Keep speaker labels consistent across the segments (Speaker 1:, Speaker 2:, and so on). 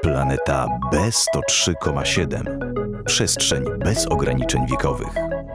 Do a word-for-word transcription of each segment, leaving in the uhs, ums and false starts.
Speaker 1: Planeta B sto trzy przecinek siedem. Przestrzeń bez ograniczeń wiekowych.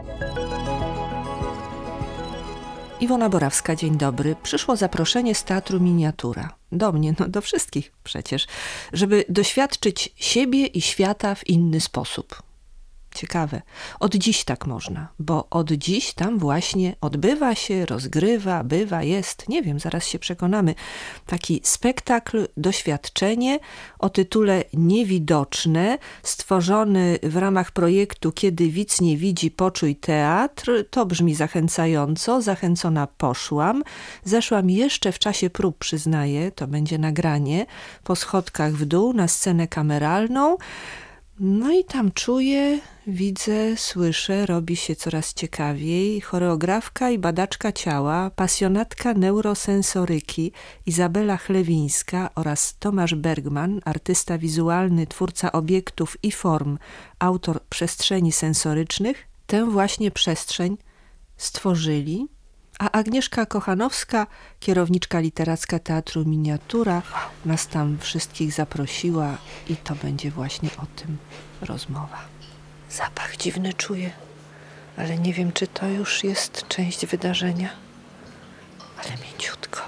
Speaker 2: Iwona Borawska, dzień dobry. Przyszło zaproszenie z Teatru Miniatura. Do mnie, no do wszystkich przecież, żeby doświadczyć siebie i świata w inny sposób. Ciekawe. Od dziś tak można, bo od dziś tam właśnie odbywa się, rozgrywa, bywa, jest, nie wiem, zaraz się przekonamy, taki spektakl, doświadczenie o tytule Niewidoczne, stworzony w ramach projektu Kiedy widz nie widzi, poczuj teatr. To brzmi zachęcająco, zachęcona poszłam. Zeszłam jeszcze w czasie prób, przyznaję, to będzie nagranie, po schodkach w dół na scenę kameralną. No i tam czuję, widzę, słyszę, robi się coraz ciekawiej. Choreografka i badaczka ciała, pasjonatka neurosensoryki Izabela Chlewińska oraz Tomasz Bergman, artysta wizualny, twórca obiektów i form, autor przestrzeni sensorycznych, tę właśnie przestrzeń stworzyli. A Agnieszka Kochanowska, kierowniczka literacka Teatru Miniatura, nas tam wszystkich zaprosiła i to będzie właśnie o tym rozmowa. Zapach dziwny czuję, ale nie wiem, czy to już jest część wydarzenia. Ale mięciutko.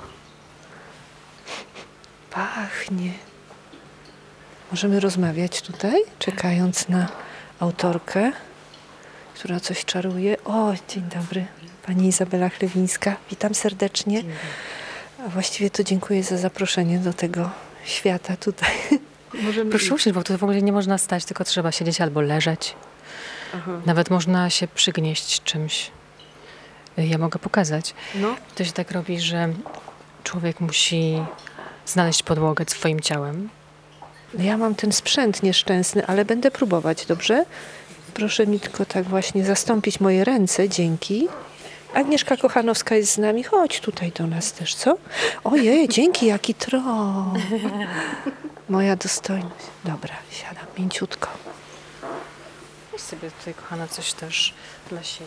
Speaker 2: Pachnie. Możemy rozmawiać tutaj, czekając na autorkę, która coś czaruje. O, dzień dobry. Pani Izabela Chlewińska, witam serdecznie. A właściwie to dziękuję za zaproszenie do tego świata tutaj.
Speaker 3: Możemy Proszę usiąść, bo tu w ogóle nie można stać, tylko trzeba siedzieć albo leżeć. Aha. Nawet można się przygnieść czymś. Ja mogę pokazać. No. To się tak robi, że człowiek musi znaleźć podłogę swoim ciałem.
Speaker 2: Ja mam ten sprzęt nieszczęsny, ale będę próbować, dobrze? Proszę mi tylko tak właśnie zastąpić moje ręce, dzięki. Agnieszka Kochanowska jest z nami. Chodź tutaj do nas też, co? Ojej, dzięki, jaki tron. Moja dostojność. Dobra, siadam mięciutko.
Speaker 3: Weź sobie tutaj, kochana, coś też dla siebie.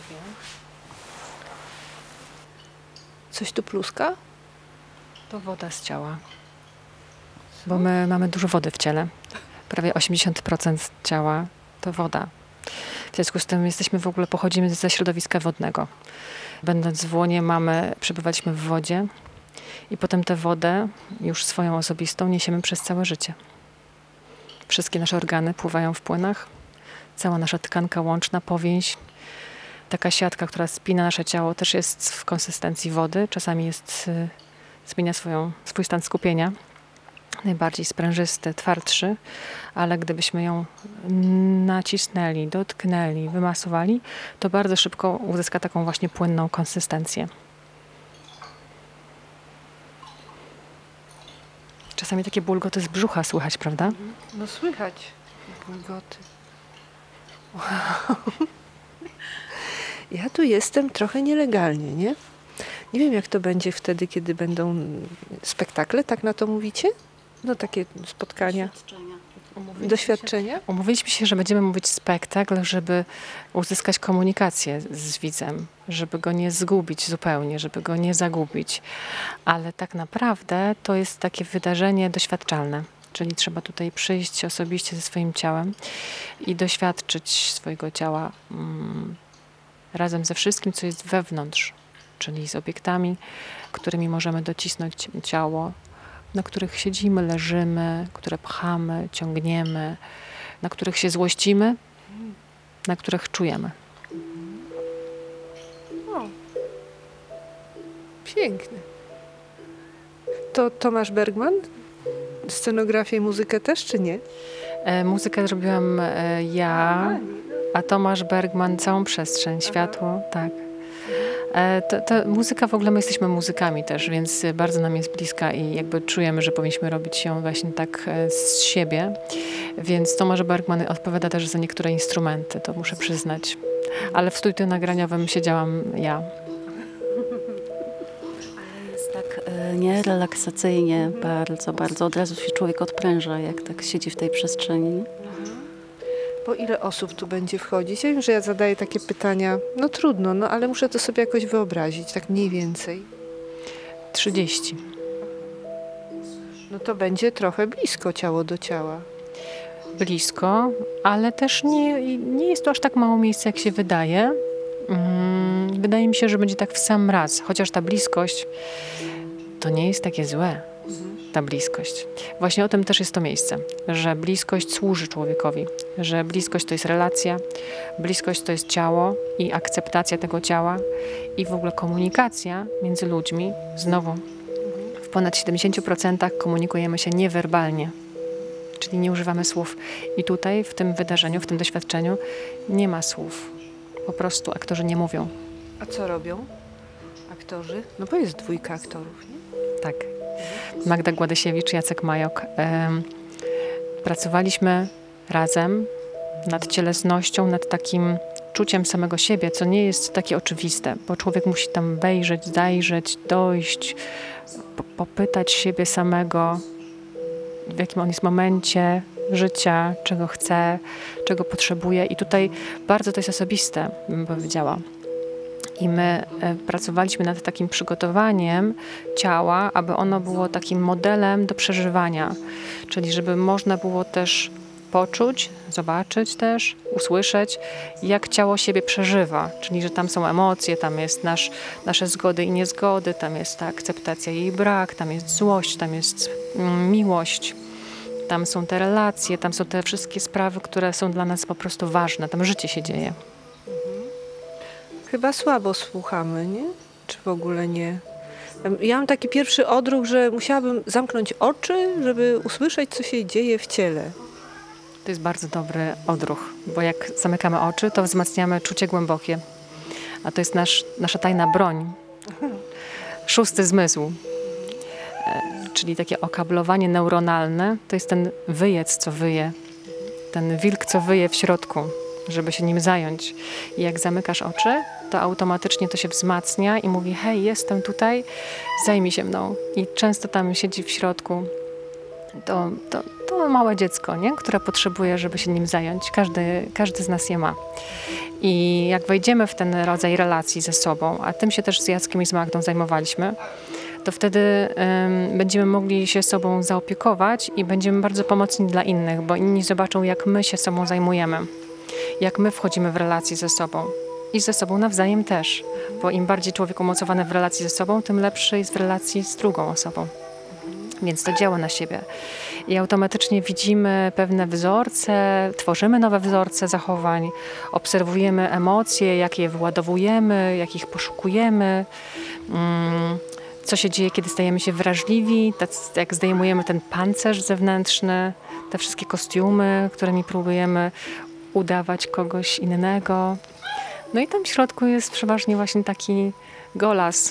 Speaker 2: Coś tu pluska?
Speaker 3: To woda z ciała. Bo my mamy dużo wody w ciele. Prawie osiemdziesiąt procent ciała to woda. W związku z tym jesteśmy w ogóle, pochodzimy ze środowiska wodnego. Będąc w łonie mamy, przebywaliśmy w wodzie i potem tę wodę, już swoją osobistą, niesiemy przez całe życie. Wszystkie nasze organy pływają w płynach, cała nasza tkanka łączna, powięź, taka siatka, która spina nasze ciało, też jest w konsystencji wody. Czasami jest, zmienia swoją, swój stan skupienia. Najbardziej sprężysty, twardszy, ale gdybyśmy ją nacisnęli, dotknęli, wymasowali, to bardzo szybko uzyska taką właśnie płynną konsystencję. Czasami takie bulgoty z brzucha słychać, prawda?
Speaker 2: No słychać bulgoty. Wow. Ja tu jestem trochę nielegalnie, nie? Nie wiem, jak to będzie wtedy, kiedy będą spektakle, tak na to mówicie? No takie spotkania. Doświadczenia.
Speaker 3: Umówiliśmy
Speaker 2: Doświadczenia?
Speaker 3: Się, umówiliśmy się, że będziemy mówić spektakl, żeby uzyskać komunikację z widzem, żeby go nie zgubić zupełnie, żeby go nie zagubić. Ale tak naprawdę to jest takie wydarzenie doświadczalne. Czyli trzeba tutaj przyjść osobiście ze swoim ciałem i doświadczyć swojego ciała mm, razem ze wszystkim, co jest wewnątrz. Czyli z obiektami, którymi możemy docisnąć ciało, na których siedzimy, leżymy, które pchamy, ciągniemy, na których się złościmy, na których czujemy.
Speaker 2: O, piękne. To Tomasz Bergman? Scenografię i muzykę też, czy nie?
Speaker 3: E, muzykę zrobiłam e, ja, a Tomasz Bergman całą przestrzeń, światło, tak. To, to muzyka, w ogóle my jesteśmy muzykami też, więc bardzo nam jest bliska i jakby czujemy, że powinniśmy robić ją właśnie tak z siebie. Więc Tomasz Bergman odpowiada też za niektóre instrumenty, to muszę przyznać. Ale w studiu nagraniowym siedziałam ja.
Speaker 4: Ale jest tak, nie, relaksacyjnie bardzo, bardzo. Od razu się człowiek odpręża, jak tak siedzi w tej przestrzeni.
Speaker 2: Po ile osób tu będzie wchodzić? Ja wiem, że ja zadaję takie pytania, no trudno, no ale muszę to sobie jakoś wyobrazić, tak mniej więcej.
Speaker 3: trzydzieści.
Speaker 2: No to będzie trochę blisko ciało do ciała.
Speaker 3: blisko, ale też nie, nie jest to aż tak mało miejsca, jak się wydaje. Mm, wydaje mi się, że będzie tak w sam raz, chociaż ta bliskość to nie jest takie złe. Ta bliskość. Właśnie o tym też jest to miejsce, że bliskość służy człowiekowi, że bliskość to jest relacja, bliskość to jest ciało i akceptacja tego ciała i w ogóle komunikacja między ludźmi. Znowu, w ponad siedemdziesiąt procent komunikujemy się niewerbalnie, czyli nie używamy słów. I tutaj, w tym wydarzeniu, w tym doświadczeniu nie ma słów. Po prostu aktorzy nie mówią.
Speaker 2: A co robią aktorzy? No bo jest dwójka aktorów, nie?
Speaker 3: Tak. Magda Gładysiewicz, Jacek Majok. Ym, pracowaliśmy razem nad cielesnością, nad takim czuciem samego siebie, co nie jest takie oczywiste, bo człowiek musi tam wejrzeć, zajrzeć, dojść, po- popytać siebie samego, w jakim on jest momencie życia, czego chce, czego potrzebuje. I tutaj bardzo to jest osobiste, bym powiedziała. I my e, pracowaliśmy nad takim przygotowaniem ciała, aby ono było takim modelem do przeżywania. Czyli żeby można było też poczuć, zobaczyć też, usłyszeć, jak ciało siebie przeżywa. Czyli, że tam są emocje, tam jest nasz, nasze zgody i niezgody, tam jest ta akceptacja jej brak, tam jest złość, tam jest mm, miłość. Tam są te relacje, tam są te wszystkie sprawy, które są dla nas po prostu ważne. Tam życie się dzieje.
Speaker 2: Chyba słabo słuchamy, nie? Czy w ogóle nie? Ja mam taki pierwszy odruch, że musiałabym zamknąć oczy, żeby usłyszeć, co się dzieje w ciele.
Speaker 3: To jest bardzo dobry odruch, bo jak zamykamy oczy, to wzmacniamy czucie głębokie. A to jest nasz, nasza tajna broń. Szósty zmysł. E, czyli takie okablowanie neuronalne, to jest ten wyjec, co wyje. Ten wilk, co wyje w środku, żeby się nim zająć. I jak zamykasz oczy, to automatycznie to się wzmacnia i mówi: hej, jestem tutaj, zajmij się mną. I często tam siedzi w środku to, to, to małe dziecko, nie? Które potrzebuje, żeby się nim zająć. Każdy, każdy z nas je ma. I jak wejdziemy w ten rodzaj relacji ze sobą, a tym się też z Jackiem i z Magdą zajmowaliśmy, to wtedy um, będziemy mogli się sobą zaopiekować i będziemy bardzo pomocni dla innych, bo inni zobaczą, jak my się sobą zajmujemy, jak my wchodzimy w relacje ze sobą i ze sobą nawzajem też, bo im bardziej człowiek umocowany w relacji ze sobą, tym lepszy jest w relacji z drugą osobą. Więc to działa na siebie. I automatycznie widzimy pewne wzorce, tworzymy nowe wzorce zachowań, obserwujemy emocje, jak je wyładowujemy, jak ich poszukujemy, mm, co się dzieje, kiedy stajemy się wrażliwi, tak jak zdejmujemy ten pancerz zewnętrzny, te wszystkie kostiumy, którymi próbujemy udawać kogoś innego. No i tam w środku jest przeważnie właśnie taki golas.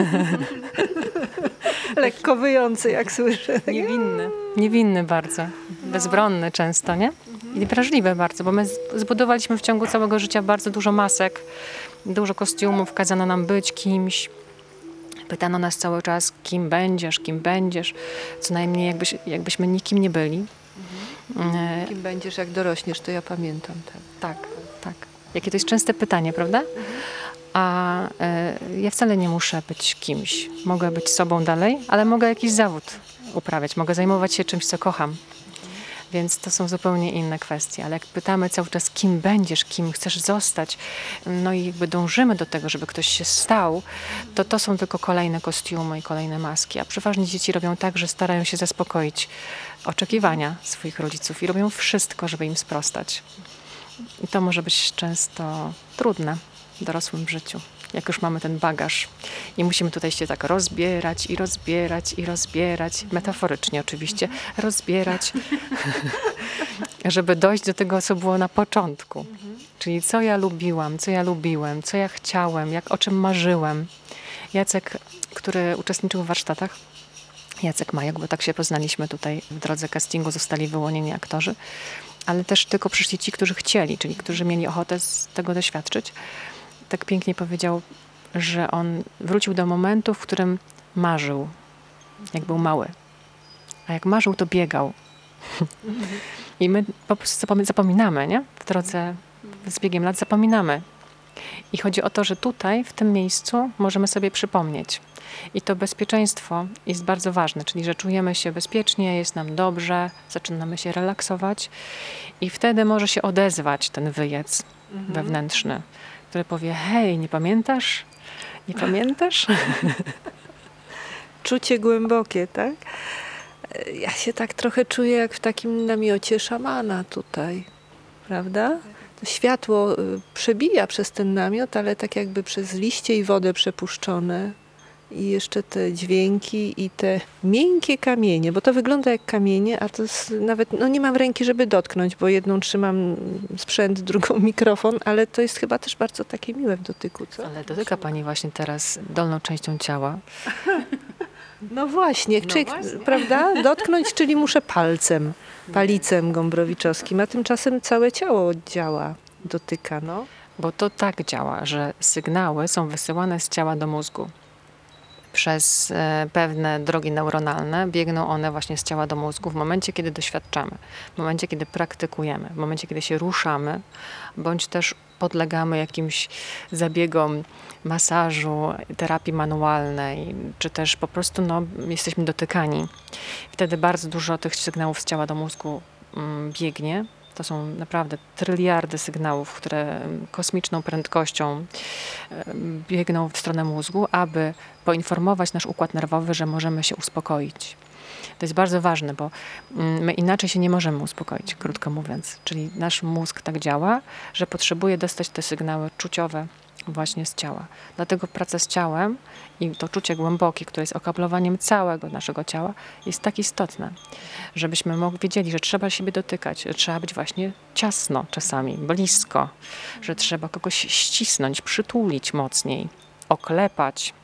Speaker 2: Lekko wyjący, jak słyszę.
Speaker 3: Niewinny. Niewinny bardzo. Bezbronny często, nie? I wrażliwy bardzo, bo my zbudowaliśmy w ciągu całego życia bardzo dużo masek, dużo kostiumów, kazano nam być kimś. Pytano nas cały czas, kim będziesz, kim będziesz. Co najmniej jakbyś, jakbyśmy nikim nie byli.
Speaker 2: Mhm. Kim będziesz, jak dorośniesz, to ja pamiętam. Tak,
Speaker 3: tak. tak. Jakie to jest częste pytanie, prawda? Mhm. A y, ja wcale nie muszę być kimś. Mogę być sobą dalej, ale mogę jakiś zawód uprawiać. Mogę zajmować się czymś, co kocham. Więc to są zupełnie inne kwestie. Ale jak pytamy cały czas, kim będziesz, kim chcesz zostać, no i jakby dążymy do tego, żeby ktoś się stał, to to są tylko kolejne kostiumy i kolejne maski. A przeważnie dzieci robią tak, że starają się zaspokoić oczekiwania swoich rodziców i robią wszystko, żeby im sprostać. I to może być często trudne w dorosłym życiu, jak już mamy ten bagaż i musimy tutaj się tak rozbierać i rozbierać i rozbierać, metaforycznie oczywiście, rozbierać, żeby dojść do tego, co było na początku. Czyli co ja lubiłam, co ja lubiłem, co ja chciałem, jak o czym marzyłem. Jacek, który uczestniczył w warsztatach, Jacek Majok, bo tak się poznaliśmy tutaj w drodze castingu, zostali wyłonieni aktorzy, ale też tylko przyszli ci, którzy chcieli, czyli którzy mieli ochotę z tego doświadczyć. Tak pięknie powiedział, że on wrócił do momentu, w którym marzył, jak był mały. A jak marzył, to biegał. I my po prostu zapominamy, nie? W drodze, z biegiem lat zapominamy. I chodzi o to, że tutaj, w tym miejscu możemy sobie przypomnieć. I to bezpieczeństwo jest bardzo ważne, czyli że czujemy się bezpiecznie, jest nam dobrze, zaczynamy się relaksować i wtedy może się odezwać ten wyjec mhm. wewnętrzny, który powie: hej, nie pamiętasz? Nie pamiętasz?
Speaker 2: Czucie głębokie, tak? Ja się tak trochę czuję jak w takim namiocie szamana tutaj, prawda? To światło przebija przez ten namiot, ale tak jakby przez liście i wodę przepuszczone. I jeszcze te dźwięki i te miękkie kamienie, bo to wygląda jak kamienie, a to jest nawet, no nie mam ręki, żeby dotknąć, bo jedną trzymam sprzęt, drugą mikrofon, ale to jest chyba też bardzo takie miłe w dotyku, co?
Speaker 3: Ale dotyka pani właśnie teraz dolną częścią ciała.
Speaker 2: No właśnie,
Speaker 3: no
Speaker 2: czy,
Speaker 3: właśnie.
Speaker 2: prawda? Dotknąć, czyli muszę palcem, palicem gombrowiczorskim, a tymczasem całe ciało działa, dotyka, no.
Speaker 3: Bo to tak działa, że sygnały są wysyłane z ciała do mózgu. Przez e, pewne drogi neuronalne biegną one właśnie z ciała do mózgu w momencie, kiedy doświadczamy, w momencie, kiedy praktykujemy, w momencie, kiedy się ruszamy, bądź też podlegamy jakimś zabiegom masażu, terapii manualnej, czy też po prostu no, jesteśmy dotykani. Wtedy bardzo dużo tych sygnałów z ciała do mózgu mm, biegnie. To są naprawdę tryliardy sygnałów, które kosmiczną prędkością biegną w stronę mózgu, aby poinformować nasz układ nerwowy, że możemy się uspokoić. To jest bardzo ważne, bo my inaczej się nie możemy uspokoić, krótko mówiąc. Czyli nasz mózg tak działa, że potrzebuje dostać te sygnały czuciowe właśnie z ciała. Dlatego praca z ciałem i to czucie głębokie, które jest okablowaniem całego naszego ciała, jest tak istotne, żebyśmy mogli wiedzieli, że trzeba siebie dotykać, że trzeba być właśnie ciasno czasami, blisko, że trzeba kogoś ścisnąć, przytulić mocniej, oklepać.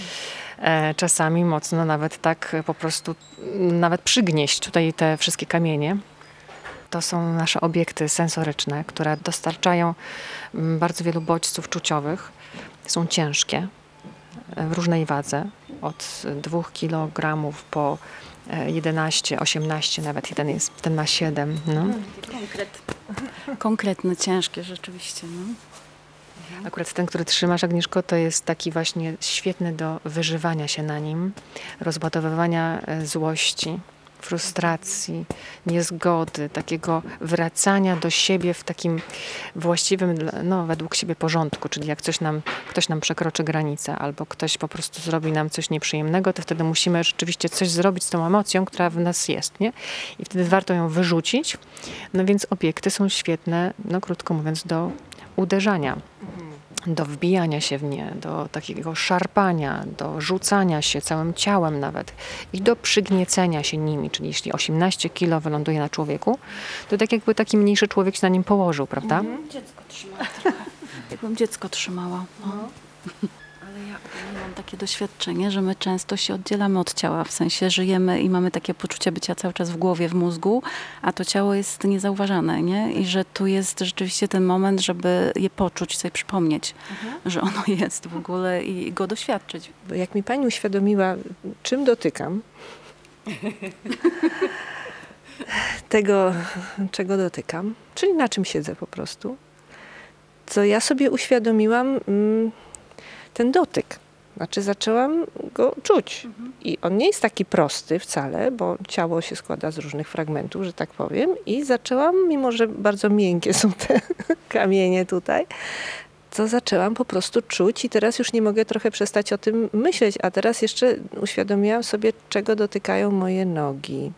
Speaker 3: E, czasami mocno nawet tak po prostu, nawet przygnieść tutaj te wszystkie kamienie. To są nasze obiekty sensoryczne, które dostarczają bardzo wielu bodźców czuciowych. Są ciężkie, w różnej wadze, od dwóch kilogramów po jedenaście, osiemnaście, nawet jeden jest, ten ma siedem. No.
Speaker 4: Konkret. Konkretne, ciężkie rzeczywiście. No.
Speaker 3: Akurat ten, który trzymasz, Agnieszko, to jest taki właśnie świetny do wyżywania się na nim, rozładowywania złości, frustracji, niezgody, takiego wracania do siebie w takim właściwym, no według siebie porządku, czyli jak coś nam, ktoś nam przekroczy granicę albo ktoś po prostu zrobi nam coś nieprzyjemnego, to wtedy musimy rzeczywiście coś zrobić z tą emocją, która w nas jest, nie? I wtedy warto ją wyrzucić. No więc obiekty są świetne, no krótko mówiąc, do uderzania. Do wbijania się w nie, do takiego szarpania, do rzucania się całym ciałem nawet i do przygniecenia się nimi, czyli jeśli osiemnaście kilo wyląduje na człowieku, to tak jakby taki mniejszy człowiek się na nim położył, prawda?
Speaker 4: Mhm. Dziecko trzymała trochę. Jakbym dziecko trzymała. No. Ale ja mam takie doświadczenie, że my często się oddzielamy od ciała, w sensie żyjemy i mamy takie poczucie bycia cały czas w głowie, w mózgu, a to ciało jest niezauważane, nie? I że tu jest rzeczywiście ten moment, żeby je poczuć, sobie przypomnieć, mhm. że ono jest w ogóle i go doświadczyć.
Speaker 2: Bo jak mi pani uświadomiła, czym dotykam, tego, czego dotykam, czyli na czym siedzę po prostu, to ja sobie uświadomiłam mm, ten dotyk. Znaczy zaczęłam go czuć. Mhm. I on nie jest taki prosty wcale, bo ciało się składa z różnych fragmentów, że tak powiem. I zaczęłam, mimo że bardzo miękkie są te kamienie tutaj, to zaczęłam po prostu czuć i teraz już nie mogę trochę przestać o tym myśleć. A teraz jeszcze uświadomiłam sobie, czego dotykają moje nogi.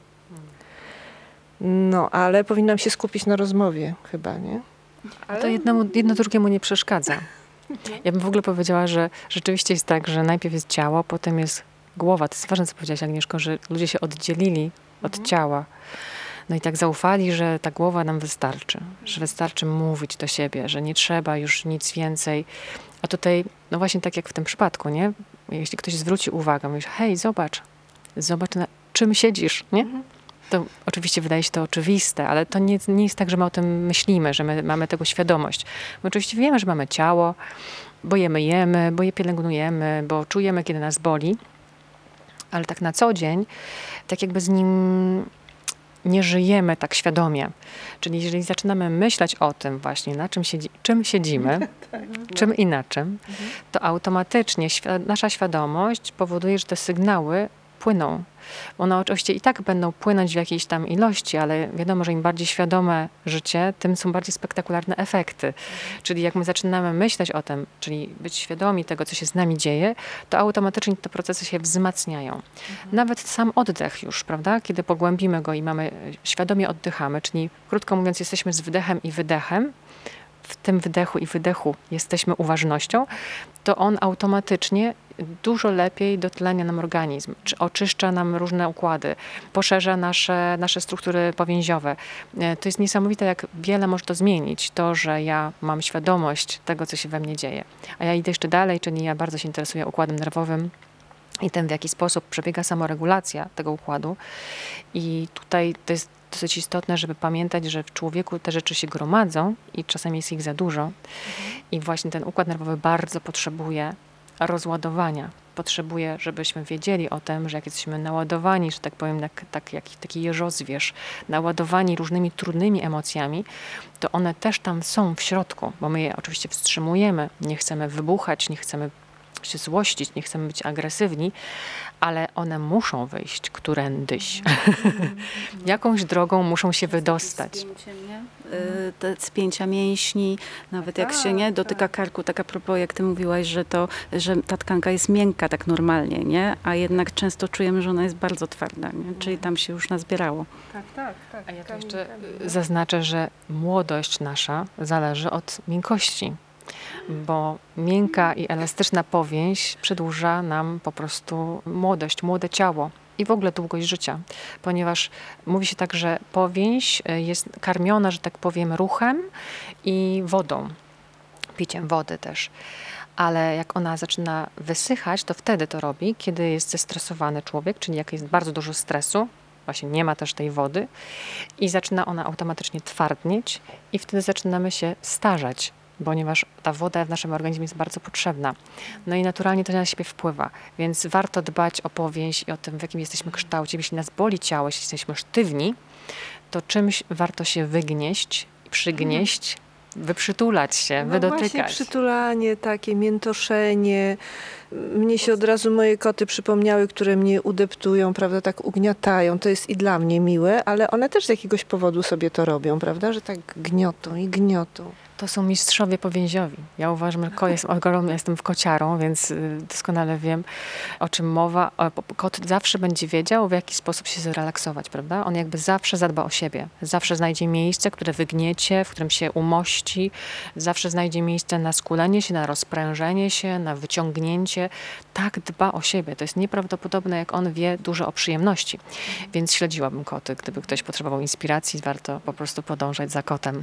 Speaker 2: No, ale powinnam się skupić na rozmowie chyba, nie?
Speaker 3: Ale... To jednemu, jedno drugiemu nie przeszkadza. Ja bym w ogóle powiedziała, że rzeczywiście jest tak, że najpierw jest ciało, potem jest głowa. To jest ważne, co powiedziałaś, Agnieszko, że ludzie się oddzielili od mhm. ciała. No i tak zaufali, że ta głowa nam wystarczy. Że wystarczy mówić do siebie, że nie trzeba już nic więcej. A tutaj, no właśnie tak jak w tym przypadku, nie? Jeśli ktoś zwróci uwagę, mówisz, hej, zobacz, zobacz na czym siedzisz, nie? Mhm. To oczywiście wydaje się to oczywiste, ale to nie, nie jest tak, że my o tym myślimy, że my mamy tego świadomość. My oczywiście wiemy, że mamy ciało, bo jemy, jemy, bo je pielęgnujemy, bo czujemy, kiedy nas boli, ale tak na co dzień, tak jakby z nim nie żyjemy tak świadomie. Czyli jeżeli zaczynamy myśleć o tym właśnie, na czym, siedzi, czym siedzimy, czym i na czym, to automatycznie świ- nasza świadomość powoduje, że te sygnały płyną. One oczywiście i tak będą płynąć w jakiejś tam ilości, ale wiadomo, że im bardziej świadome życie, tym są bardziej spektakularne efekty. Mhm. Czyli jak my zaczynamy myśleć o tym, czyli być świadomi tego, co się z nami dzieje, to automatycznie te procesy się wzmacniają. Mhm. Nawet sam oddech już, prawda? Kiedy pogłębimy go i mamy, świadomie oddychamy, czyli krótko mówiąc, jesteśmy z wdechem i wydechem, w tym wdechu i wydechu jesteśmy uważnością, to on automatycznie dużo lepiej dotlenia nam organizm, czy oczyszcza nam różne układy, poszerza nasze, nasze struktury powięziowe. To jest niesamowite, jak wiele może to zmienić, to, że ja mam świadomość tego, co się we mnie dzieje. A ja idę jeszcze dalej, czyli ja bardzo się interesuję układem nerwowym i tym, w jaki sposób przebiega samoregulacja tego układu. I tutaj to jest dosyć istotne, żeby pamiętać, że w człowieku te rzeczy się gromadzą i czasami jest ich za dużo. Mhm. I właśnie ten układ nerwowy bardzo potrzebuje rozładowania. Potrzebuje, żebyśmy wiedzieli o tym, że jak jesteśmy naładowani, że tak powiem, tak, tak jak taki jeżozwierz, naładowani różnymi trudnymi emocjami, to one też tam są w środku, bo my je oczywiście wstrzymujemy, nie chcemy wybuchać, nie chcemy się złościć, nie chcemy być agresywni, ale one muszą wyjść którędyś. Jakąś drogą muszą się wydostać.
Speaker 4: Spięcie, nie? Y, te spięcia mięśni, nawet jak się nie dotyka karku, tak a propos, jak ty mówiłaś, że, to, że ta tkanka jest miękka tak normalnie, nie? A jednak często czujemy, że ona jest bardzo twarda, nie? Czyli tam się już nazbierało.
Speaker 2: Tak, tak, tak.
Speaker 3: A ja tu jeszcze zaznaczę, że młodość nasza zależy od miękkości. Bo miękka i elastyczna powięź przedłuża nam po prostu młodość, młode ciało i w ogóle długość życia. Ponieważ mówi się tak, że powięź jest karmiona, że tak powiem, ruchem i wodą, piciem wody też. Ale jak ona zaczyna wysychać, to wtedy to robi, kiedy jest zestresowany człowiek, czyli jak jest bardzo dużo stresu, właśnie nie ma też tej wody i zaczyna ona automatycznie twardnieć i wtedy zaczynamy się starzeć, ponieważ ta woda w naszym organizmie jest bardzo potrzebna. No i naturalnie to na siebie wpływa, więc warto dbać o powięź i o tym, w jakim jesteśmy kształcie. Jeśli nas boli ciało, jeśli jesteśmy sztywni, to czymś warto się wygnieść, przygnieść, wyprzytulać się,
Speaker 2: No
Speaker 3: wydotykać.
Speaker 2: właśnie przytulanie, takie miętoszenie. Mnie się od razu moje koty przypomniały, które mnie udeptują, prawda, tak ugniatają. To jest i dla mnie miłe, ale one też z jakiegoś powodu sobie to robią, prawda, że tak gniotą i gniotą.
Speaker 3: To są mistrzowie powięziowi. Ja uważam, że kot jest ogromny, jestem w kociarą, więc doskonale wiem, o czym mowa. Kot zawsze będzie wiedział, w jaki sposób się zrelaksować, prawda? On jakby zawsze zadba o siebie. Zawsze znajdzie miejsce, które wygniecie, w którym się umości. Zawsze znajdzie miejsce na skulenie się, na rozprężenie się, na wyciągnięcie. Tak dba o siebie. To jest nieprawdopodobne, jak on wie dużo o przyjemności. Więc śledziłabym koty. Gdyby ktoś potrzebował inspiracji, warto po prostu podążać za kotem.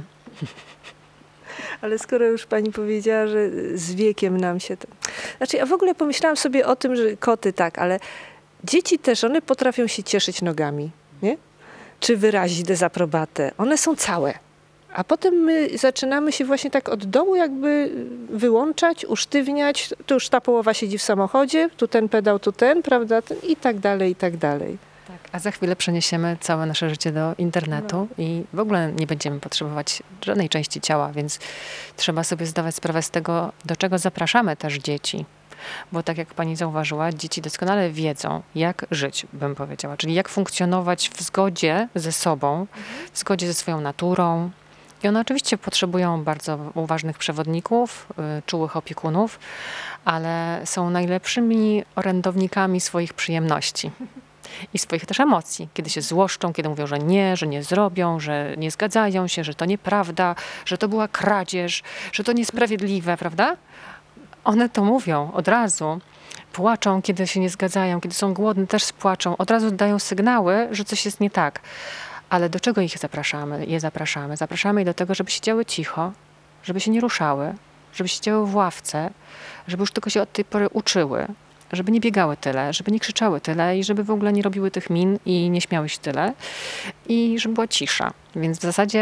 Speaker 2: Ale skoro już pani powiedziała, że z wiekiem nam się to... Znaczy ja w ogóle pomyślałam sobie o tym, że koty tak, ale dzieci też, one potrafią się cieszyć nogami, nie? Czy wyrazić dezaprobatę. One są całe. A potem my zaczynamy się właśnie tak od dołu jakby wyłączać, usztywniać. Tu już ta połowa siedzi w samochodzie, tu ten pedał, tu ten, prawda? Ten, i tak dalej, i tak dalej.
Speaker 3: Tak, a za chwilę przeniesiemy całe nasze życie do internetu no. i w ogóle nie będziemy potrzebować żadnej części ciała, więc trzeba sobie zdawać sprawę z tego, do czego zapraszamy też dzieci. Bo tak jak pani zauważyła, dzieci doskonale wiedzą, jak żyć, bym powiedziała. Czyli jak funkcjonować w zgodzie ze sobą, w zgodzie ze swoją naturą. I one oczywiście potrzebują bardzo uważnych przewodników, y, czułych opiekunów, ale są najlepszymi orędownikami swoich przyjemności. I swoich też emocji, kiedy się złoszczą, kiedy mówią, że nie, że nie zrobią, że nie zgadzają się, że to nieprawda, że to była kradzież, że to niesprawiedliwe, prawda? One to mówią od razu. Płaczą, kiedy się nie zgadzają, kiedy są głodne, też płaczą. Od razu dają sygnały, że coś jest nie tak. Ale do czego ich zapraszamy? Je zapraszamy. Zapraszamy je do tego, żeby siedziały cicho, żeby się nie ruszały, żeby siedziały w ławce, żeby już tylko się od tej pory uczyły, żeby nie biegały tyle, żeby nie krzyczały tyle i żeby w ogóle nie robiły tych min i nie śmiały się tyle i żeby była cisza. Więc w zasadzie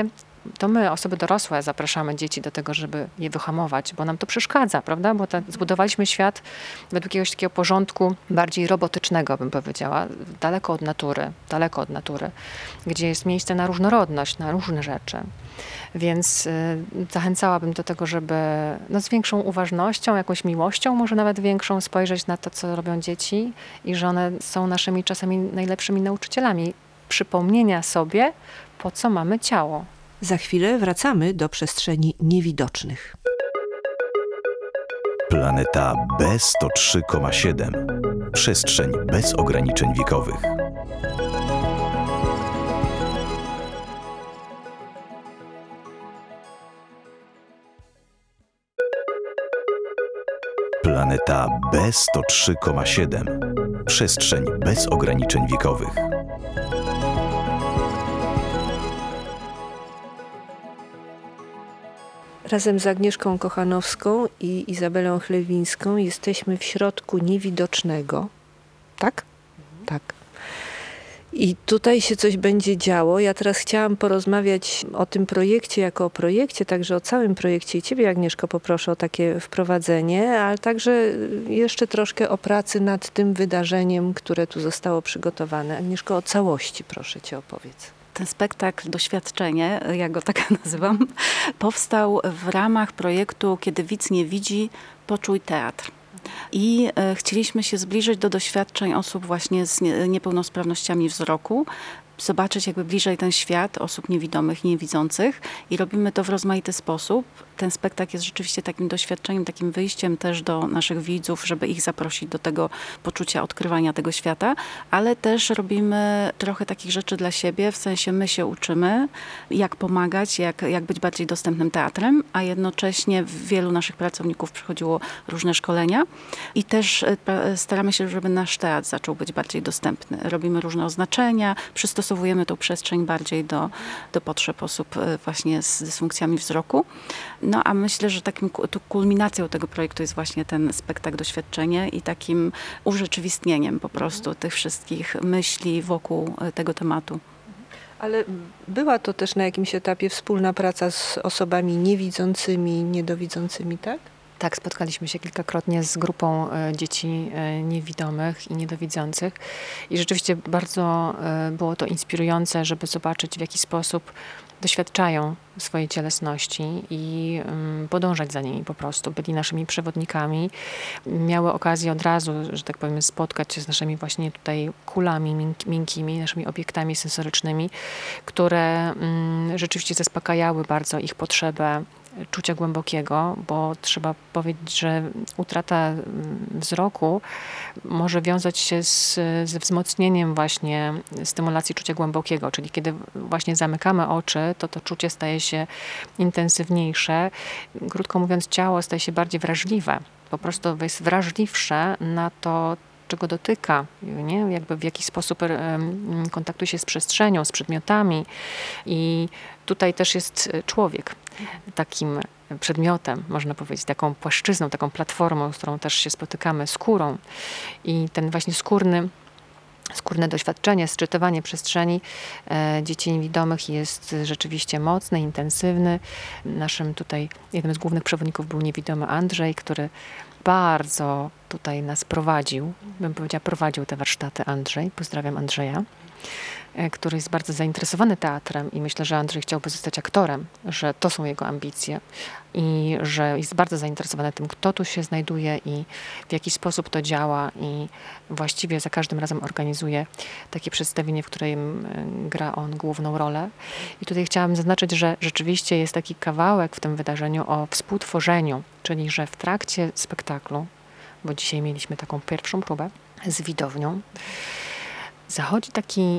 Speaker 3: to my, osoby dorosłe, zapraszamy dzieci do tego, żeby je wyhamować, bo nam to przeszkadza, prawda? Bo ta, zbudowaliśmy świat według jakiegoś takiego porządku bardziej robotycznego, bym powiedziała, daleko od natury, daleko od natury, gdzie jest miejsce na różnorodność, na różne rzeczy. Więc y, zachęcałabym do tego, żeby no, z większą uważnością, jakąś miłością, może nawet większą, spojrzeć na to, co robią dzieci i że one są naszymi czasami najlepszymi nauczycielami przypomnienia sobie, po co mamy ciało.
Speaker 2: Za chwilę wracamy do przestrzeni niewidocznych.
Speaker 1: Planeta B sto trzy przecinek siedem. Przestrzeń bez ograniczeń wiekowych. Planeta B sto trzy przecinek siedem. Przestrzeń bez ograniczeń wiekowych.
Speaker 2: Razem z Agnieszką Kochanowską i Izabelą Chlewińską jesteśmy w środku niewidocznego. Tak? Mhm. Tak. I tutaj się coś będzie działo. Ja teraz chciałam porozmawiać o tym projekcie jako o projekcie, także o całym projekcie. I ciebie, Agnieszko, poproszę o takie wprowadzenie, ale także jeszcze troszkę o pracy nad tym wydarzeniem, które tu zostało przygotowane. Agnieszko, o całości proszę cię opowiedz.
Speaker 4: Ten spektakl, doświadczenie, ja go tak nazywam, powstał w ramach projektu Kiedy widz nie widzi, poczuj teatr. I e, chcieliśmy się zbliżyć do doświadczeń osób właśnie z nie, niepełnosprawnościami wzroku, zobaczyć jakby bliżej ten świat osób niewidomych i niewidzących i robimy to w rozmaity sposób. Ten spektakl jest rzeczywiście takim doświadczeniem, takim wyjściem też do naszych widzów, żeby ich zaprosić do tego poczucia odkrywania tego świata, ale też robimy trochę takich rzeczy dla siebie, w sensie my się uczymy, jak pomagać, jak, jak być bardziej dostępnym teatrem, a jednocześnie wielu naszych pracowników przychodziło różne szkolenia i też staramy się, żeby nasz teatr zaczął być bardziej dostępny. Robimy różne oznaczenia, przystosowujemy tą przestrzeń bardziej do, do potrzeb osób właśnie z dysfunkcjami wzroku. No a myślę, że takim kulminacją tego projektu jest właśnie ten spektakl doświadczenie i takim urzeczywistnieniem po prostu tych wszystkich myśli wokół tego tematu.
Speaker 2: Ale była to też na jakimś etapie wspólna praca z osobami niewidzącymi, niedowidzącymi, tak?
Speaker 3: Tak, spotkaliśmy się kilkakrotnie z grupą dzieci niewidomych i niedowidzących i rzeczywiście bardzo było to inspirujące, żeby zobaczyć, w jaki sposób doświadczają swojej cielesności i podążać za nimi po prostu. Byli naszymi przewodnikami. Miały okazję od razu, że tak powiem, spotkać się z naszymi właśnie tutaj kulami miękkimi, naszymi obiektami sensorycznymi, które rzeczywiście zaspokajały bardzo ich potrzebę czucia głębokiego, bo trzeba powiedzieć, że utrata wzroku może wiązać się z, ze wzmocnieniem właśnie stymulacji czucia głębokiego, czyli kiedy właśnie zamykamy oczy, to to czucie staje się intensywniejsze. Krótko mówiąc, ciało staje się bardziej wrażliwe. Po prostu jest wrażliwsze na to, czego dotyka, nie? Jakby w jaki sposób um, kontaktuje się z przestrzenią, z przedmiotami i tutaj też jest człowiek takim przedmiotem, można powiedzieć, taką płaszczyzną, taką platformą, z którą też się spotykamy, skórą i ten właśnie skórny Skórne doświadczenie, sczytywanie przestrzeni e, dzieci niewidomych jest rzeczywiście mocne, intensywny. Naszym tutaj, jednym z głównych przewodników był niewidomy Andrzej, który bardzo tutaj nas prowadził, bym powiedziała, prowadził te warsztaty Andrzej. Pozdrawiam Andrzeja, e, który jest bardzo zainteresowany teatrem i myślę, że Andrzej chciałby zostać aktorem, że to są jego ambicje i że jest bardzo zainteresowany tym, kto tu się znajduje i w jaki sposób to działa i właściwie za każdym razem organizuje takie przedstawienie, w którym gra on główną rolę. I tutaj chciałam zaznaczyć, że rzeczywiście jest taki kawałek w tym wydarzeniu o współtworzeniu, czyli że w trakcie spektaklu, bo dzisiaj mieliśmy taką pierwszą próbę z widownią, zachodzi taki,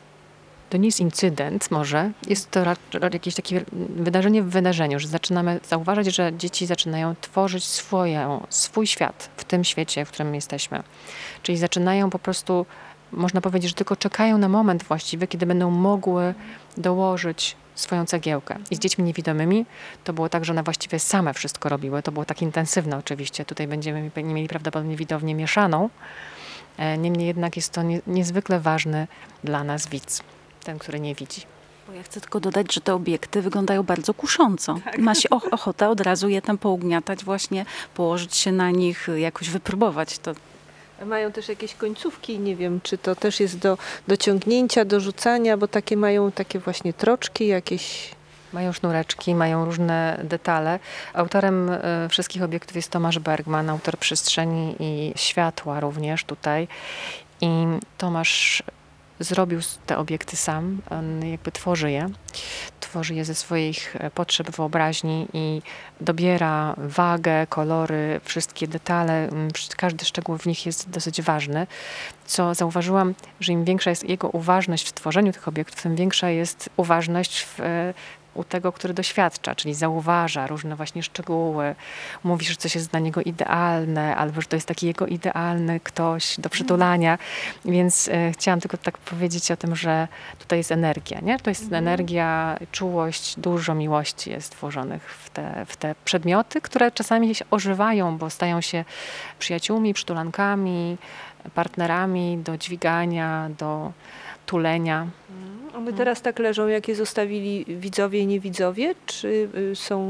Speaker 3: to nie jest incydent może, jest to jakieś takie wydarzenie w wydarzeniu, że zaczynamy zauważać, że dzieci zaczynają tworzyć swoją, swój świat w tym świecie, w którym jesteśmy. Czyli zaczynają po prostu, można powiedzieć, że tylko czekają na moment właściwy, kiedy będą mogły dołożyć swoją cegiełkę. I z dziećmi niewidomymi to było tak, że one właściwie same wszystko robiły. To było tak intensywne oczywiście. Tutaj będziemy mieli prawdopodobnie widownię mieszaną. Niemniej jednak jest to nie, niezwykle ważny dla nas widz. Ten, który nie widzi.
Speaker 4: Bo ja chcę tylko dodać, że te obiekty wyglądają bardzo kusząco. Tak. Ma się och- ochotę od razu je tam pougniatać właśnie, położyć się na nich, jakoś wypróbować to.
Speaker 2: Mają też jakieś końcówki, nie wiem, czy to też jest do, do ciągnięcia, do rzucania, bo takie mają takie właśnie troczki jakieś.
Speaker 3: Mają sznureczki, mają różne detale. Autorem y, wszystkich obiektów jest Tomasz Bergman, autor przestrzeni i światła również tutaj. I Tomasz zrobił te obiekty sam, on jakby tworzy je. Tworzy je ze swoich potrzeb, wyobraźni i dobiera wagę, kolory, wszystkie detale. Każdy szczegół w nich jest dosyć ważny. Co zauważyłam, że im większa jest jego uważność w tworzeniu tych obiektów, tym większa jest uważność w u tego, który doświadcza, czyli zauważa różne właśnie szczegóły, mówi, że coś jest dla niego idealne, albo że to jest taki jego idealny ktoś do przytulania. Więc e, chciałam tylko tak powiedzieć o tym, że tutaj jest energia, nie? To jest mhm. energia, czułość, dużo miłości jest włożonych w te, w te przedmioty, które czasami się ożywają, bo stają się przyjaciółmi, przytulankami, partnerami do dźwigania, do tulenia.
Speaker 2: One teraz tak leżą, jak je zostawili widzowie i niewidzowie, czy są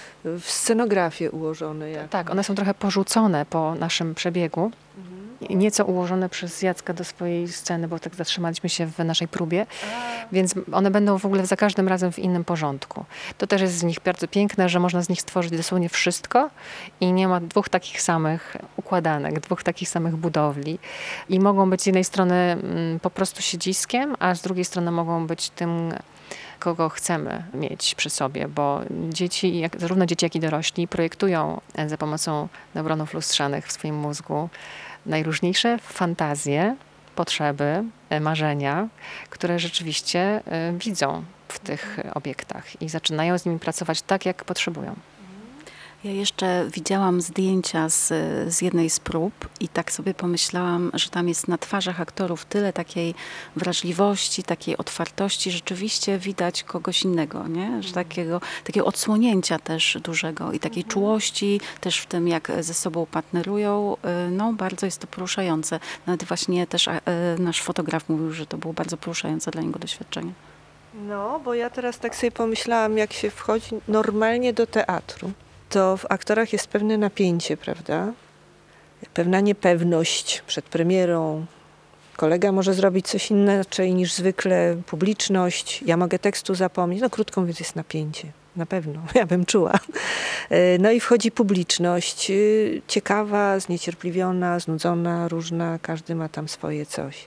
Speaker 2: w scenografię ułożone? Jak?
Speaker 3: Tak, one są trochę porzucone po naszym przebiegu. Mhm. Nieco ułożone przez Jacka do swojej sceny, bo tak zatrzymaliśmy się w naszej próbie. A. Więc one będą w ogóle za każdym razem w innym porządku. To też jest z nich bardzo piękne, że można z nich stworzyć dosłownie wszystko i nie ma dwóch takich samych układanek, dwóch takich samych budowli. I mogą być z jednej strony mm, po prostu siedziskiem, a z drugiej strony mogą być tym, kogo chcemy mieć przy sobie, bo dzieci, jak, zarówno dzieci, jak i dorośli projektują za pomocą neuronów lustrzanych w swoim mózgu najróżniejsze fantazje, potrzeby, marzenia, które rzeczywiście widzą w tych obiektach i zaczynają z nimi pracować tak, jak potrzebują.
Speaker 4: Ja jeszcze widziałam zdjęcia z, z jednej z prób i tak sobie pomyślałam, że tam jest na twarzach aktorów tyle takiej wrażliwości, takiej otwartości. Rzeczywiście widać kogoś innego, nie? Że takiego, takiego odsłonięcia też dużego i takiej czułości też w tym, jak ze sobą partnerują. No, bardzo jest to poruszające. Nawet właśnie też nasz fotograf mówił, że to było bardzo poruszające dla niego doświadczenie.
Speaker 2: No, bo ja teraz tak sobie pomyślałam, jak się wchodzi normalnie do teatru, to w aktorach jest pewne napięcie, prawda? Pewna niepewność przed premierą. Kolega może zrobić coś inaczej niż zwykle, publiczność. Ja mogę tekstu zapomnieć. No krótko mówiąc, jest napięcie. Na pewno, ja bym czuła. No i wchodzi publiczność. Ciekawa, zniecierpliwiona, znudzona, różna. Każdy ma tam swoje coś.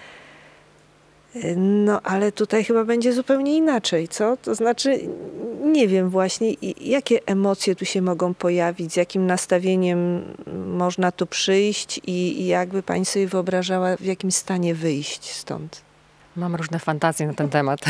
Speaker 2: No, ale tutaj chyba będzie zupełnie inaczej, co? To znaczy, nie wiem właśnie, jakie emocje tu się mogą pojawić, z jakim nastawieniem można tu przyjść i, i jakby pani sobie wyobrażała, w jakim stanie wyjść stąd.
Speaker 3: Mam różne fantazje na ten temat.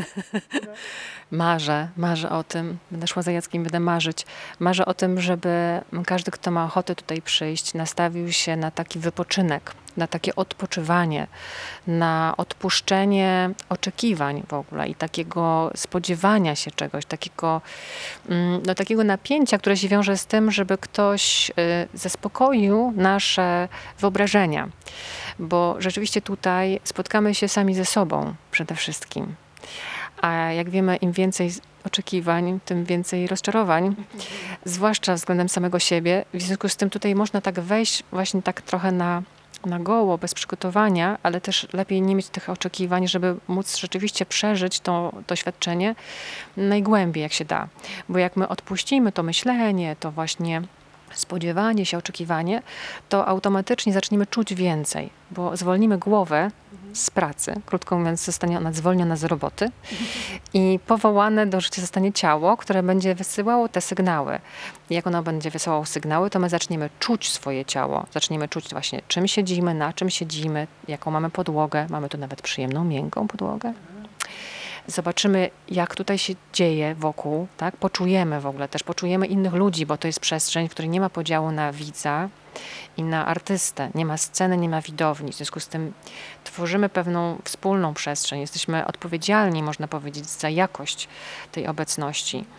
Speaker 3: Marzę, marzę o tym, będę szła za Jackiem, będę marzyć. Marzę o tym, żeby każdy, kto ma ochotę tutaj przyjść, nastawił się na taki wypoczynek, na takie odpoczywanie, na odpuszczenie oczekiwań w ogóle i takiego spodziewania się czegoś, takiego, no, takiego napięcia, które się wiąże z tym, żeby ktoś zaspokoił nasze wyobrażenia. Bo rzeczywiście tutaj spotkamy się sami ze sobą przede wszystkim. A jak wiemy, im więcej oczekiwań, tym więcej rozczarowań, zwłaszcza względem samego siebie. W związku z tym tutaj można tak wejść właśnie tak trochę na, na goło, bez przygotowania, ale też lepiej nie mieć tych oczekiwań, żeby móc rzeczywiście przeżyć to doświadczenie najgłębiej, jak się da. Bo jak my odpuścimy to myślenie, to właśnie spodziewanie się, oczekiwanie, to automatycznie zaczniemy czuć więcej, bo zwolnimy głowę z pracy, krótko mówiąc, zostanie ona zwolniona z roboty i powołane do życia zostanie ciało, które będzie wysyłało te sygnały. I jak ono będzie wysyłało sygnały, to my zaczniemy czuć swoje ciało, zaczniemy czuć właśnie, czym siedzimy, na czym siedzimy, jaką mamy podłogę, mamy tu nawet przyjemną, miękką podłogę. Zobaczymy, jak tutaj się dzieje wokół, tak? Poczujemy w ogóle też, poczujemy innych ludzi, bo to jest przestrzeń, w której nie ma podziału na widza i na artystę. Nie ma sceny, nie ma widowni. W związku z tym tworzymy pewną wspólną przestrzeń. Jesteśmy odpowiedzialni, można powiedzieć, za jakość tej obecności.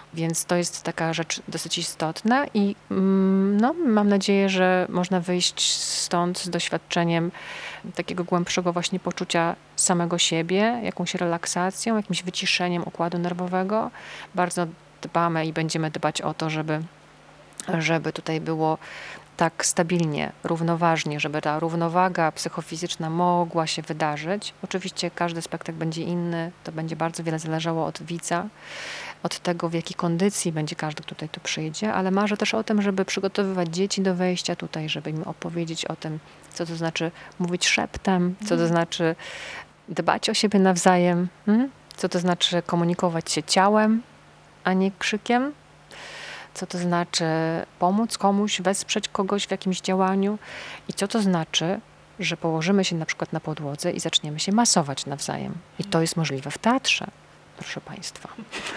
Speaker 3: Więc to jest taka rzecz dosyć istotna i no, mam nadzieję, że można wyjść stąd z doświadczeniem takiego głębszego właśnie poczucia samego siebie, jakąś relaksacją, jakimś wyciszeniem układu nerwowego. Bardzo dbamy i będziemy dbać o to, żeby, żeby tutaj było tak stabilnie, równoważnie, żeby ta równowaga psychofizyczna mogła się wydarzyć. Oczywiście każdy spektakl będzie inny, to będzie bardzo wiele zależało od widza, od tego, w jakiej kondycji będzie każdy, kto tutaj tu przyjdzie, ale marzę też o tym, żeby przygotowywać dzieci do wejścia tutaj, żeby im opowiedzieć o tym, co to znaczy mówić szeptem, co to znaczy dbać o siebie nawzajem, co to znaczy komunikować się ciałem, a nie krzykiem, co to znaczy pomóc komuś, wesprzeć kogoś w jakimś działaniu i co to znaczy, że położymy się na przykład na podłodze i zaczniemy się masować nawzajem. I to jest możliwe w teatrze, proszę Państwa.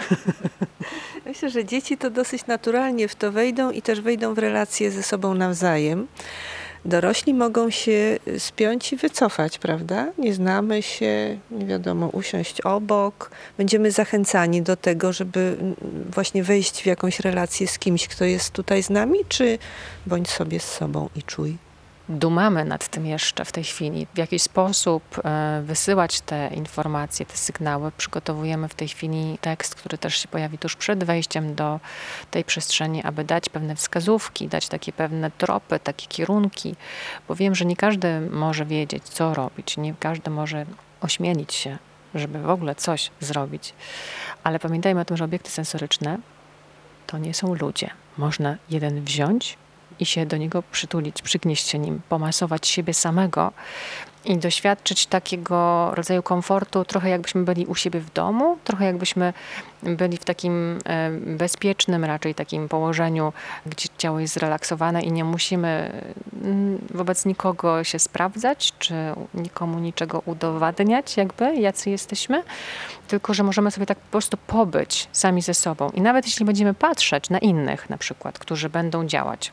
Speaker 2: Myślę, że dzieci to dosyć naturalnie w to wejdą i też wejdą w relacje ze sobą nawzajem. Dorośli mogą się spiąć i wycofać, prawda? Nie znamy się, nie wiadomo, usiąść obok. Będziemy zachęcani do tego, żeby właśnie wejść w jakąś relację z kimś, kto jest tutaj z nami, czy bądź sobie z sobą i czuj.
Speaker 3: Dumamy nad tym jeszcze w tej chwili. W jakiś sposób wysyłać te informacje, te sygnały. Przygotowujemy w tej chwili tekst, który też się pojawi tuż przed wejściem do tej przestrzeni, aby dać pewne wskazówki, dać takie pewne tropy, takie kierunki, bo wiem, że nie każdy może wiedzieć, co robić. Nie każdy może ośmielić się, żeby w ogóle coś zrobić. Ale pamiętajmy o tym, że obiekty sensoryczne to nie są ludzie. Można jeden wziąć i się do niego przytulić, przygnieść się nim, pomasować siebie samego i doświadczyć takiego rodzaju komfortu, trochę jakbyśmy byli u siebie w domu, trochę jakbyśmy byli w takim bezpiecznym raczej takim położeniu, gdzie ciało jest zrelaksowane i nie musimy wobec nikogo się sprawdzać, czy nikomu niczego udowadniać, jakby, jacy jesteśmy, tylko że możemy sobie tak po prostu pobyć sami ze sobą. I nawet jeśli będziemy patrzeć na innych na przykład, którzy będą działać,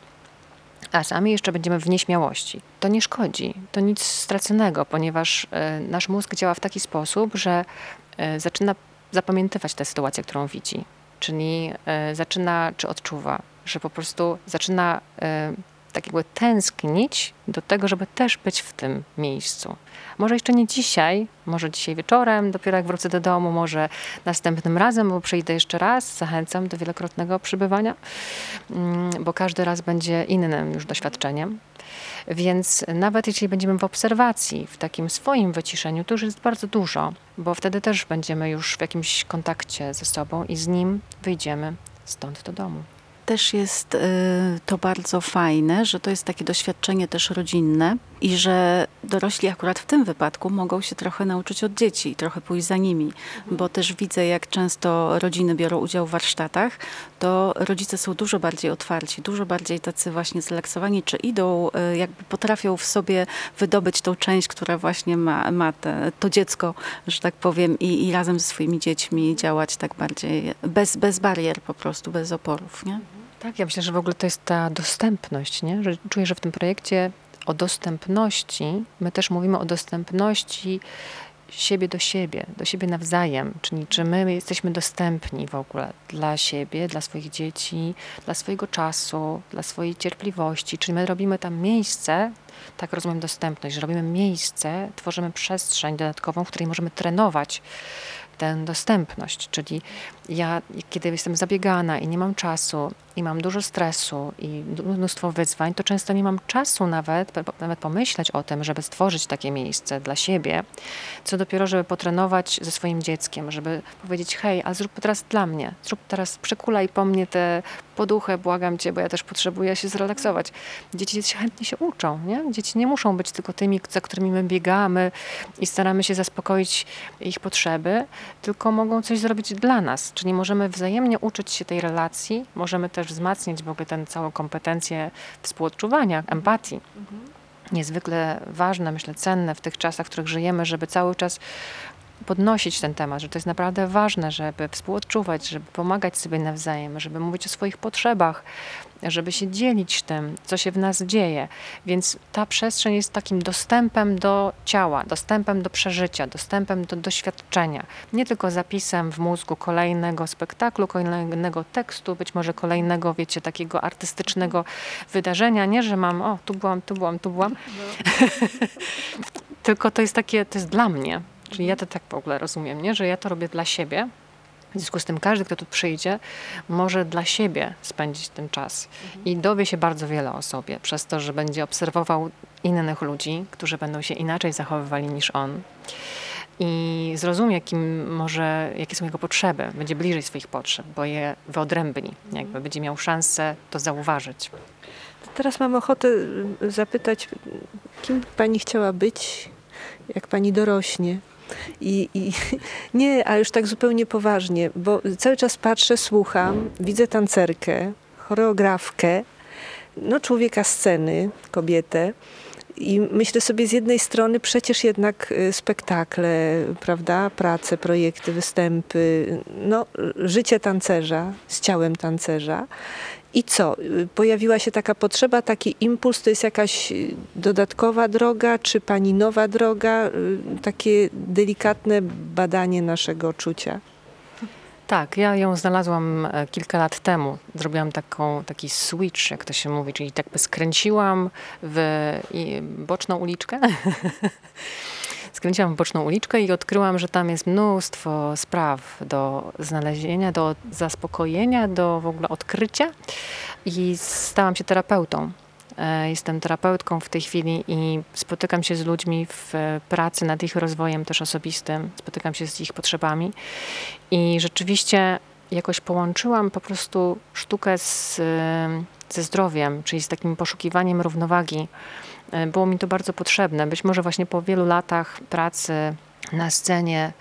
Speaker 3: a sami jeszcze będziemy w nieśmiałości. To nie szkodzi, to nic straconego, ponieważ nasz mózg działa w taki sposób, że zaczyna zapamiętywać tę sytuację, którą widzi. Czyli zaczyna, czy odczuwa, że po prostu zaczyna tak jakby tęsknić do tego, żeby też być w tym miejscu. Może jeszcze nie dzisiaj, może dzisiaj wieczorem, dopiero jak wrócę do domu, może następnym razem, bo przyjdę jeszcze raz, zachęcam do wielokrotnego przybywania, bo każdy raz będzie innym już doświadczeniem. Więc nawet jeśli będziemy w obserwacji, w takim swoim wyciszeniu, to już jest bardzo dużo, bo wtedy też będziemy już w jakimś kontakcie ze sobą i z nim wyjdziemy stąd do domu.
Speaker 4: Też jest y, to bardzo fajne, że to jest takie doświadczenie też rodzinne i że dorośli akurat w tym wypadku mogą się trochę nauczyć od dzieci, trochę pójść za nimi, mhm. bo też widzę, jak często rodziny biorą udział w warsztatach, to rodzice są dużo bardziej otwarci, dużo bardziej tacy właśnie zrelaksowani, czy idą, y, jakby potrafią w sobie wydobyć tą część, która właśnie ma, ma te, to dziecko, że tak powiem, i, i razem ze swoimi dziećmi działać tak bardziej bez, bez barier po prostu, bez oporów, nie?
Speaker 3: Tak, ja myślę, że w ogóle to jest ta dostępność, nie? Że czuję, że w tym projekcie o dostępności, my też mówimy o dostępności siebie do siebie, do siebie nawzajem, czyli czy my jesteśmy dostępni w ogóle dla siebie, dla swoich dzieci, dla swojego czasu, dla swojej cierpliwości, czyli my robimy tam miejsce, tak rozumiem dostępność, że robimy miejsce, tworzymy przestrzeń dodatkową, w której możemy trenować tę dostępność, czyli ja, kiedy jestem zabiegana i nie mam czasu i mam dużo stresu i mnóstwo wyzwań, to często nie mam czasu nawet, nawet pomyśleć o tym, żeby stworzyć takie miejsce dla siebie, co dopiero, żeby potrenować ze swoim dzieckiem, żeby powiedzieć, hej, ale zrób teraz dla mnie, zrób teraz, przykulaj po mnie tę poduchę, błagam cię, bo ja też potrzebuję się zrelaksować. Dzieci się chętnie się uczą, nie? Dzieci nie muszą być tylko tymi, za którymi my biegamy i staramy się zaspokoić ich potrzeby, tylko mogą coś zrobić dla nas, czyli możemy wzajemnie uczyć się tej relacji, możemy też wzmacniać w ogóle tę całą kompetencję współodczuwania, empatii. Mhm. Niezwykle ważne, myślę, cenne w tych czasach, w których żyjemy, żeby cały czas podnosić ten temat, że to jest naprawdę ważne, żeby współodczuwać, żeby pomagać sobie nawzajem, żeby mówić o swoich potrzebach, żeby się dzielić tym, co się w nas dzieje. Więc ta przestrzeń jest takim dostępem do ciała, dostępem do przeżycia, dostępem do doświadczenia. Nie tylko zapisem w mózgu kolejnego spektaklu, kolejnego tekstu, być może kolejnego, wiecie, takiego artystycznego wydarzenia. Nie, że mam, o, tu byłam, tu byłam, tu byłam. No. Tylko to jest takie, to jest dla mnie. Czyli ja to tak w ogóle rozumiem, nie? Że ja to robię dla siebie. W związku z tym każdy, kto tu przyjdzie, może dla siebie spędzić ten czas. Mhm. I dowie się bardzo wiele o sobie, przez to, że będzie obserwował innych ludzi, którzy będą się inaczej zachowywali niż on. I zrozumie, jakim może, jakie są jego potrzeby. Będzie bliżej swoich potrzeb, bo je wyodrębni. Jakby będzie miał szansę to zauważyć.
Speaker 2: Teraz mam ochotę zapytać, kim pani chciała być, jak pani dorośnie? I, I nie, a już tak zupełnie poważnie, bo cały czas patrzę, słucham, widzę tancerkę, choreografkę, no człowieka sceny, kobietę i myślę sobie z jednej strony przecież jednak spektakle, prawda, prace, projekty, występy, no życie tancerza z ciałem tancerza. I co? Pojawiła się taka potrzeba, taki impuls, to jest jakaś dodatkowa droga, czy pani nowa droga, takie delikatne badanie naszego czucia?
Speaker 3: Tak, ja ją znalazłam kilka lat temu. Zrobiłam taką, taki switch, jak to się mówi, czyli tak skręciłam w boczną uliczkę. Skręciłam w boczną uliczkę i odkryłam, że tam jest mnóstwo spraw do znalezienia, do zaspokojenia, do w ogóle odkrycia i stałam się terapeutą. Jestem terapeutką w tej chwili i spotykam się z ludźmi w pracy nad ich rozwojem też osobistym, spotykam się z ich potrzebami i rzeczywiście jakoś połączyłam po prostu sztukę z, ze zdrowiem, czyli z takim poszukiwaniem równowagi. Było mi to bardzo potrzebne, być może właśnie po wielu latach pracy na scenie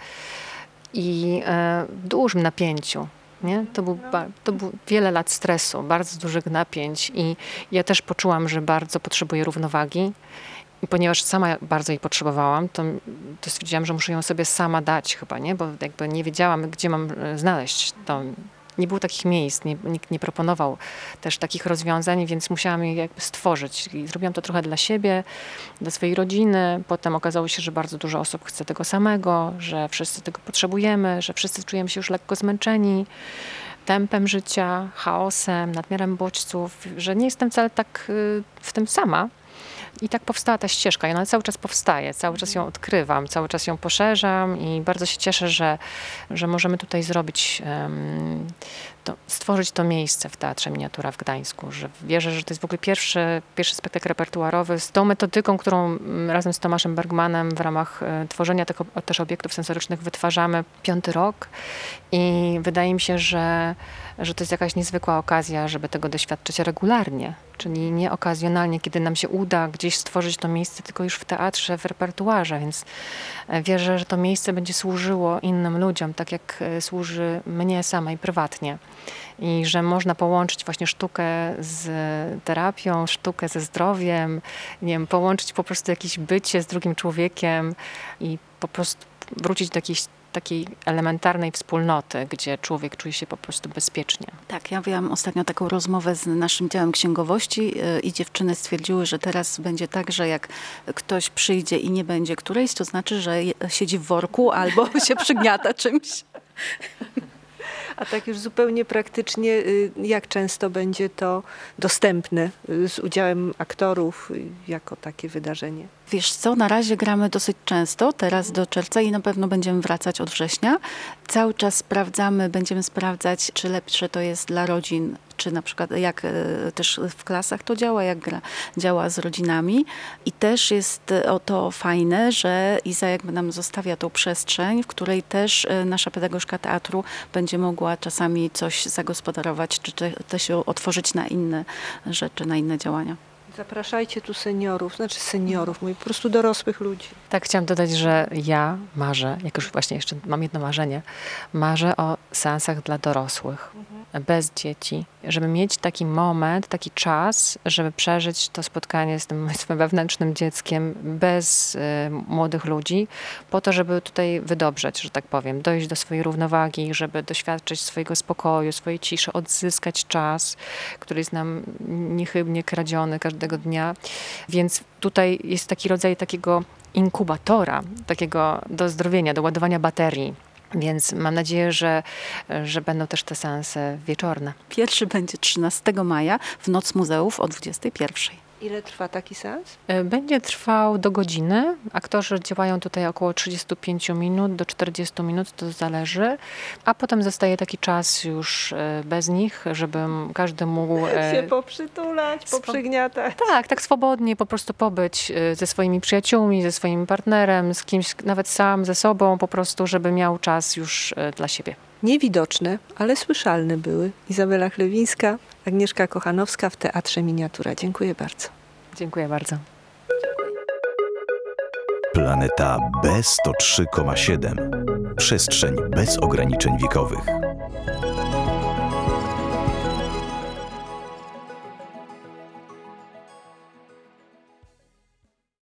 Speaker 3: i w dużym napięciu. Nie? To, był, to był wiele lat stresu, bardzo dużych napięć i ja też poczułam, że bardzo potrzebuję równowagi. I ponieważ sama bardzo jej potrzebowałam, to, to stwierdziłam, że muszę ją sobie sama dać chyba, nie? Bo jakby nie wiedziałam, gdzie mam znaleźć to. Nie było takich miejsc, nie, nikt nie proponował też takich rozwiązań, więc musiałam je jakby stworzyć. I zrobiłam to trochę dla siebie, dla swojej rodziny. Potem okazało się, że bardzo dużo osób chce tego samego, że wszyscy tego potrzebujemy, że wszyscy czujemy się już lekko zmęczeni tempem życia, chaosem, nadmiarem bodźców, że nie jestem wcale tak y, w tym sama. I tak powstała ta ścieżka i ona cały czas powstaje, cały czas ją odkrywam, cały czas ją poszerzam i bardzo się cieszę, że, że możemy tutaj zrobić, um, to, stworzyć to miejsce w Teatrze Miniatura w Gdańsku. Że wierzę, że to jest w ogóle pierwszy, pierwszy spektakl repertuarowy z tą metodyką, którą razem z Tomaszem Bergmanem w ramach e, tworzenia tych, też obiektów sensorycznych wytwarzamy piąty rok i wydaje mi się, że, że to jest jakaś niezwykła okazja, żeby tego doświadczyć regularnie. Czyli nie okazjonalnie, kiedy nam się uda gdzieś stworzyć to miejsce, tylko już w teatrze, w repertuarze, więc wierzę, że to miejsce będzie służyło innym ludziom, tak jak służy mnie samej prywatnie. I że można połączyć właśnie sztukę z terapią, sztukę ze zdrowiem, nie wiem, połączyć po prostu jakieś bycie z drugim człowiekiem i po prostu wrócić do jakiejś takiej elementarnej wspólnoty, gdzie człowiek czuje się po prostu bezpiecznie.
Speaker 4: Tak, ja miałam ostatnio taką rozmowę z naszym działem księgowości i dziewczyny stwierdziły, że teraz będzie tak, że jak ktoś przyjdzie i nie będzie którejś, to znaczy, że siedzi w worku albo się przygniata czymś.
Speaker 2: A tak już zupełnie praktycznie, jak często będzie to dostępne z udziałem aktorów jako takie wydarzenie?
Speaker 4: Wiesz co, na razie gramy dosyć często, teraz do czerwca i na pewno będziemy wracać od września. Cały czas sprawdzamy, będziemy sprawdzać, czy lepsze to jest dla rodzin, czy na przykład jak też w klasach to działa, jak gra, działa z rodzinami. I też jest o to fajne, że Iza jakby nam zostawia tą przestrzeń, w której też nasza pedagogzka teatru będzie mogła czasami coś zagospodarować, czy też się otworzyć na inne rzeczy, na inne działania.
Speaker 2: Zapraszajcie tu seniorów, znaczy seniorów, mówię, po prostu dorosłych ludzi.
Speaker 3: Tak, chciałam dodać, że ja marzę, jak już właśnie jeszcze mam jedno marzenie, marzę o seansach dla dorosłych. Mhm. bez dzieci, żeby mieć taki moment, taki czas, żeby przeżyć to spotkanie z tym swoim wewnętrznym dzieckiem bez y, młodych ludzi, po to, żeby tutaj wydobrzeć, że tak powiem, dojść do swojej równowagi, żeby doświadczyć swojego spokoju, swojej ciszy, odzyskać czas, który jest nam niechybnie kradziony każdego dnia. Więc tutaj jest taki rodzaj takiego inkubatora, takiego do zdrowienia, do ładowania baterii. Więc mam nadzieję, że, że będą też te seanse wieczorne.
Speaker 4: Pierwszy będzie trzynastego maja w Noc Muzeów o dwudziestej pierwszej.
Speaker 2: Ile trwa taki seans?
Speaker 3: Będzie trwał do godziny. Aktorzy działają tutaj około trzydzieści pięć minut do czterdziestu minut, to zależy. A potem zostaje taki czas już bez nich, żeby każdy mógł
Speaker 2: się poprzytulać, poprzygniatać.
Speaker 3: Tak, tak swobodnie po prostu pobyć ze swoimi przyjaciółmi, ze swoim partnerem, z kimś, nawet sam, ze sobą, po prostu, żeby miał czas już dla siebie.
Speaker 2: Niewidoczne, ale słyszalne były Izabela Chlewińska, Agnieszka Kochanowska w Teatrze Miniatura. Dziękuję bardzo.
Speaker 3: Dziękuję bardzo.
Speaker 1: Planeta B sto trzy przecinek siedem. Przestrzeń bez ograniczeń wiekowych.